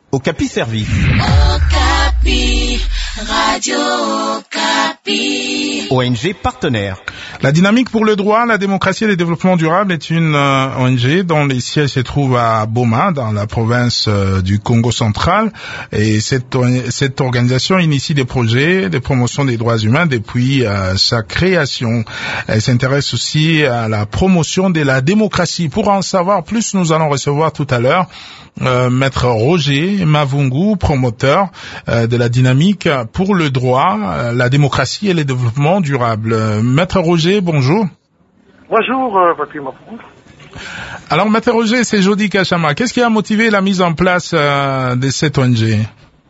Okapi Service. Okapi, Radio Okapi. ONG partenaire. La Dynamique pour le droit, la démocratie et le développement durable est une ONG dont les sièges se trouvent à Boma, dans la province du Congo central. Et cette organisation initie des projets de promotion des droits humains depuis sa création. Elle s'intéresse aussi à la promotion de la démocratie. Pour en savoir plus, nous allons recevoir tout à l'heure Maître Roger Mavungu, promoteur de la Dynamique pour le droit, la démocratie et le développement durable. Maître Roger, bonjour. Bonjour, Patrick Mavungu. Alors, Maître Roger, c'est Jody Kachama. Qu'est-ce qui a motivé la mise en place de cette ONG?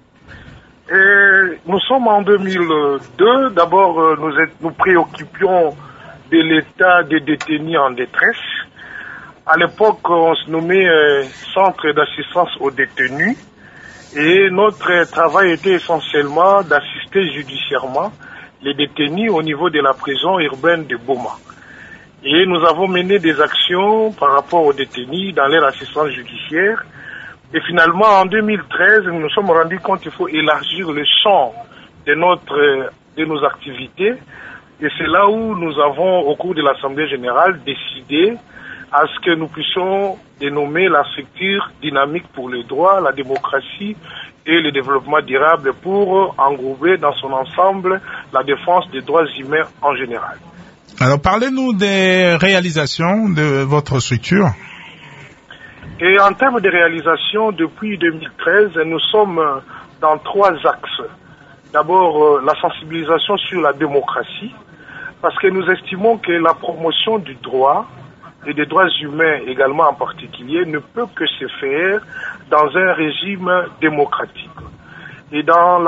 Nous sommes en 2002. D'abord, nous préoccupions de l'état des détenus en détresse. À l'époque, on se nommait Centre d'assistance aux détenus et notre travail était essentiellement d'assister judiciairement les détenus au niveau de la prison urbaine de Boma. Et nous avons mené des actions par rapport aux détenus dans leur assistance judiciaire. Et finalement, en 2013, nous nous sommes rendus compte qu'il faut élargir le champ de nos activités. Et c'est là où nous avons, au cours de l'Assemblée générale, décidé à ce que nous puissions dénommer la structure dynamique pour les droits, la démocratie et le développement durable pour englober dans son ensemble la défense des droits humains en général. Alors, parlez-nous des réalisations de votre structure. Et en termes de réalisation, depuis 2013, nous sommes dans 3 axes. D'abord, la sensibilisation sur la démocratie, parce que nous estimons que la promotion du droit et des droits humains également en particulier ne peut que se faire dans un régime démocratique. Et dans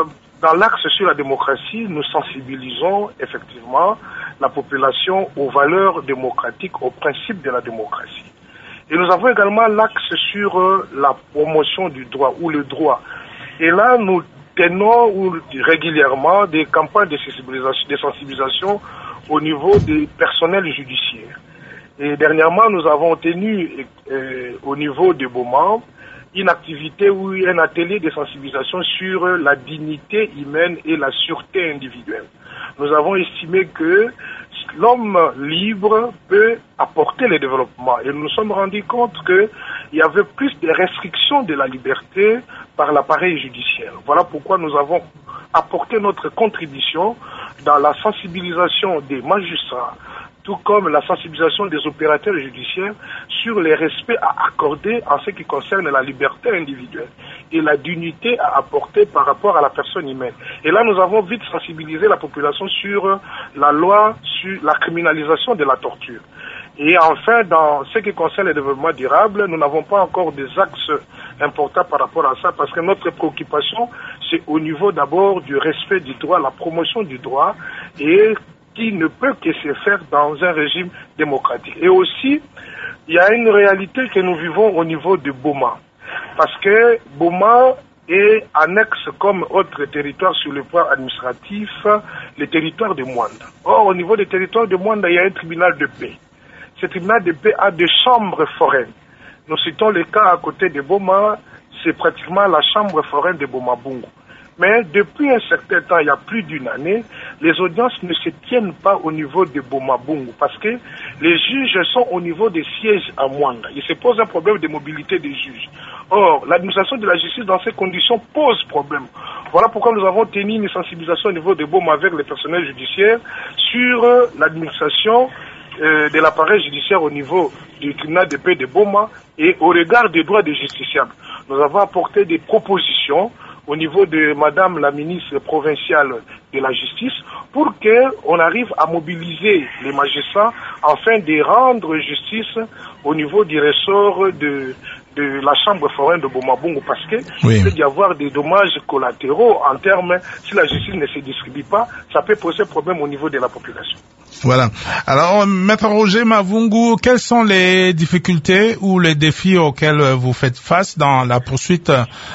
l'axe sur la démocratie, nous sensibilisons effectivement la population aux valeurs démocratiques, aux principes de la démocratie. Et nous avons également l'axe sur la promotion du droit ou le droit. Et là, nous tenons régulièrement des campagnes de sensibilisation au niveau des personnels judiciaires. Et dernièrement, nous avons tenu au niveau de Boma une activité ou un atelier de sensibilisation sur la dignité humaine et la sûreté individuelle. Nous avons estimé que l'homme libre peut apporter le développement et nous nous sommes rendus compte qu'il y avait plus de restrictions de la liberté par l'appareil judiciaire. Voilà pourquoi nous avons apporté notre contribution dans la sensibilisation des magistrats, tout comme la sensibilisation des opérateurs judiciaires sur les respects à accorder en ce qui concerne la liberté individuelle et la dignité à apporter par rapport à la personne humaine. Et là, nous avons vite sensibilisé la population sur la loi, sur la criminalisation de la torture. Et enfin, dans ce qui concerne le développement durable, nous n'avons pas encore des axes importants par rapport à ça, parce que notre préoccupation, c'est au niveau d'abord du respect du droit, la promotion du droit, et qui ne peut que se faire dans un régime démocratique. Et aussi, il y a une réalité que nous vivons au niveau de Boma. Parce que Boma est annexe comme autre territoire sur le plan administratif, le territoire de Mwanda. Or, au niveau des territoires de Mwanda, il y a un tribunal de paix. Ce tribunal de paix a des chambres foraines. Nous citons le cas à côté de Boma, c'est pratiquement la chambre foraine de Boma Bungu. Mais depuis un certain temps, il y a plus d'une année, les audiences ne se tiennent pas au niveau de Boma Bungu parce que les juges sont au niveau des sièges à Mwanda. Il se pose un problème de mobilité des juges. Or, l'administration de la justice dans ces conditions pose problème. Voilà pourquoi nous avons tenu une sensibilisation au niveau de Boma avec les personnels judiciaires sur l'administration de l'appareil judiciaire au niveau du tribunal de paix de Boma et au regard des droits des justiciables. Nous avons apporté des propositions au niveau de Madame la ministre provinciale de la Justice pour qu'on arrive à mobiliser les magistrats afin de rendre justice au niveau du ressort de la chambre foraine de Boma Bungu parce que il peut y avoir des dommages collatéraux en termes, si la justice ne se distribue pas, ça peut poser problème au niveau de la population. Voilà. Alors, Maître Roger Mavungu, quelles sont les difficultés ou les défis auxquels vous faites face dans la poursuite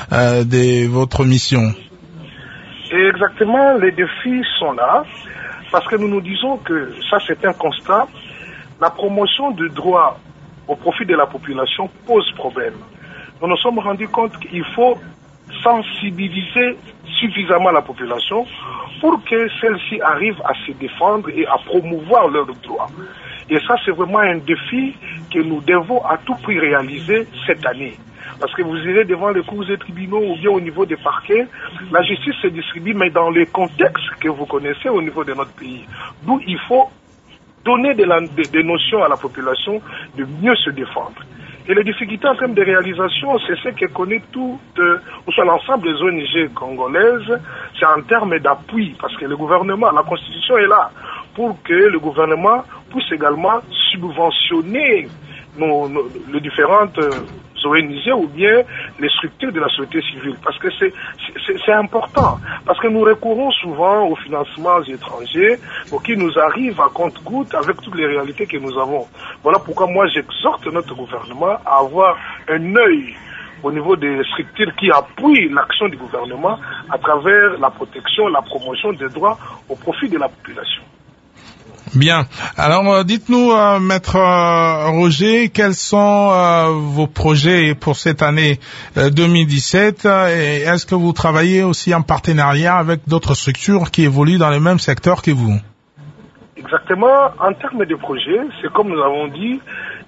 de votre mission? Et exactement, les défis sont là, parce que nous nous disons que ça c'est un constat, la promotion du droit au profit de la population pose problème. nous nous sommes rendus compte qu'il faut sensibiliser suffisamment la population pour que celle-ci arrive à se défendre et à promouvoir leurs droits. Et ça, c'est vraiment un défi que nous devons à tout prix réaliser cette année. Parce que vous irez devant les cours et tribunaux ou bien au niveau des parquets, la justice se distribue, mais dans les contextes que vous connaissez au niveau de notre pays. D'où il faut donner des notions à la population de mieux se défendre. Et les difficultés en termes de réalisation, c'est ce que connaît l'ensemble des ONG congolaises, c'est en termes d'appui, parce que le gouvernement, la Constitution est là, pour que le gouvernement puisse également subventionner les différentes ONG ou bien les structures de la société civile, parce que c'est important, parce que nous recourons souvent aux financements étrangers pour qu'ils nous arrivent à compte-gouttes avec toutes les réalités que nous avons. Voilà pourquoi moi j'exhorte notre gouvernement à avoir un œil au niveau des structures qui appuient l'action du gouvernement à travers la protection, la promotion des droits au profit de la population. Bien. Alors, dites-nous, Maître Roger, quels sont vos projets pour cette année 2017 et est-ce que vous travaillez aussi en partenariat avec d'autres structures qui évoluent dans le même secteur que vous? Exactement. En termes de projets, c'est comme nous avons dit,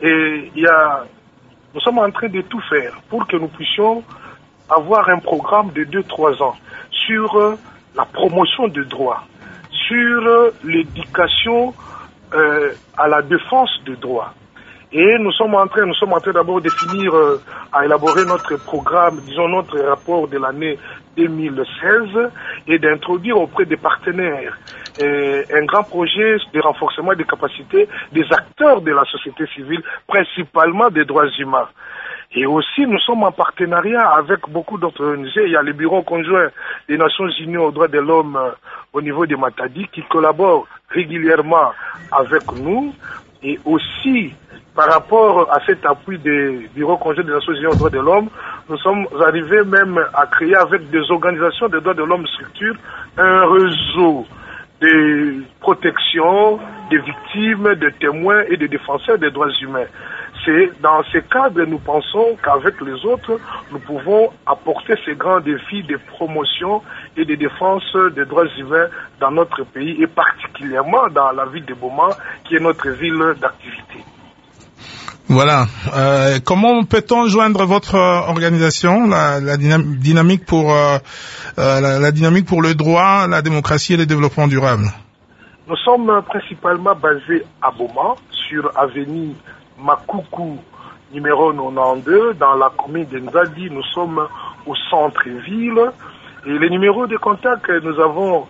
nous sommes en train de tout faire pour que nous puissions avoir un programme de 2-3 ans sur la promotion des droits, sur l'éducation à la défense des droits. Et nous sommes en train d'abord de finir à élaborer notre programme, disons notre rapport de l'année 2016 et d'introduire auprès des partenaires un grand projet de renforcement des capacités des acteurs de la société civile, principalement des droits humains. Et aussi, nous sommes en partenariat avec beaucoup d'autres ONG. Il y a le Bureau conjoint des Nations Unies aux droits de l'homme au niveau de Matadi qui collabore régulièrement avec nous. Et aussi, par rapport à cet appui des Bureaux conjoints des Nations Unies aux droits de l'homme, nous sommes arrivés même à créer avec des organisations des droits de l'homme structure un réseau de protection des victimes, des témoins et des défenseurs des droits humains. C'est dans ce cadre, nous pensons qu'avec les autres, nous pouvons apporter ces grands défis de promotion et de défense des droits humains dans notre pays et particulièrement dans la ville de Boma, qui est notre ville d'activité. Voilà. Comment peut-on joindre votre organisation, la dynamique pour la dynamique pour le droit, la démocratie et le développement durable? Nous sommes principalement basés à Boma, sur avenue Makuku numéro 92 dans la commune de Nzadi. Nous sommes au centre-ville et les numéros de contact que nous avons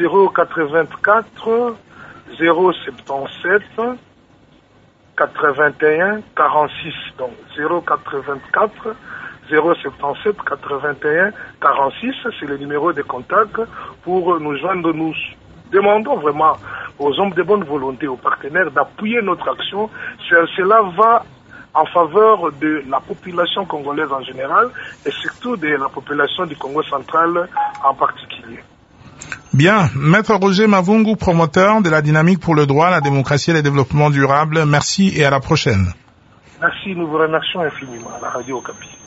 084 077 81 46, donc 084 077 81 46, c'est le numéro de contact pour nous joindre. Nous demandons vraiment aux hommes de bonne volonté, aux partenaires d'appuyer notre action. Cela va en faveur de la population congolaise en général et surtout de la population du Congo central en particulier. Bien. Maître Roger Mavungu, promoteur de la dynamique pour le droit, la démocratie et le développement durable, merci et à la prochaine. Merci, nous vous remercions infiniment à la Radio Okapi.